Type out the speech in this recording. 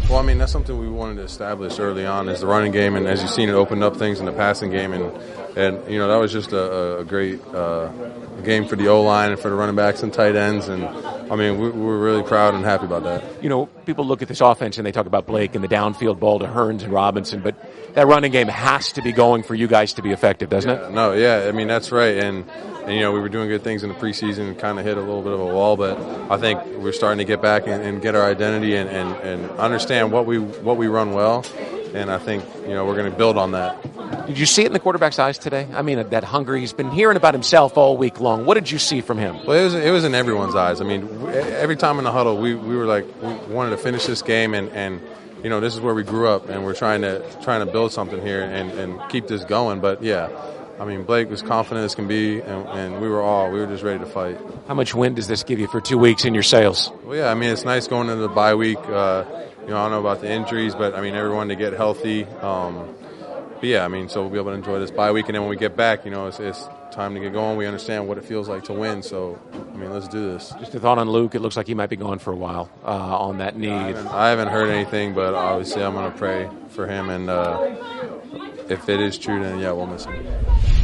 Well, I mean, that's something we wanted to establish early on is the running game, and as you've seen, it opened up things in the passing game, and that was just a great game for the O-line and for the running backs and tight ends, and I mean, we're really proud and happy about that. People look at this offense and they talk about Blake and the downfield ball to Hearns and Robinson, but that running game has to be going for you guys to be effective, doesn't it? No, yeah, I mean, that's right, and we were doing good things in the preseason and kind of hit a little bit of a wall, but I think we're starting to get back and get our identity and understand what we run well, and I think we're going to build on that. Did you see it in the quarterback's eyes today? I mean, that hunger. He's been hearing about himself all week long. What did you see from him? Well, it was in everyone's eyes. I mean, every time in the huddle, we were like, we wanted to finish this game, and this is where we grew up, and we're trying to build something here and keep this going. But yeah, I mean, Blake was confident as can be, and we were just ready to fight. How much wind does this give you for 2 weeks in your sails? Well, yeah, I mean, it's nice going into the bye week. I don't know about the injuries, but I mean, everyone to get healthy. But yeah, I mean, so we'll be able to enjoy this bye week, and then when we get back, it's time to get going. We understand what it feels like to win, so I mean, let's do this. Just a thought on Luke. It looks like he might be gone for a while on that knee. I haven't heard anything, but obviously I'm going to pray for him, and if it is true, then yeah, we'll miss him.